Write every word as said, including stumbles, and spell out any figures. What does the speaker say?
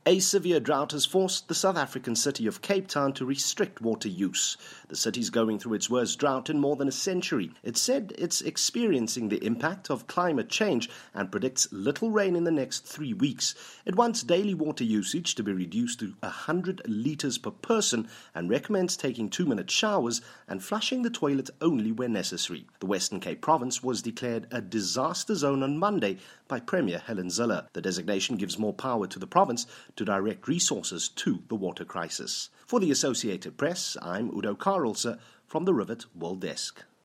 A severe drought has forced the South African city of Cape Town to restrict water use. The city is going through its worst drought in more than a century. It said it's experiencing the impact of climate change and predicts little rain in the next three weeks. It wants daily water usage to be reduced to one hundred litres per person and recommends taking two-minute showers and flushing the toilet only where necessary. The Western Cape province was declared a disaster zone on Monday by Premier Helen Zille. The designation gives more power to the province to direct resources to the water crisis. For the Associated Press, I'm Udo Karelse from the Rivet World Desk.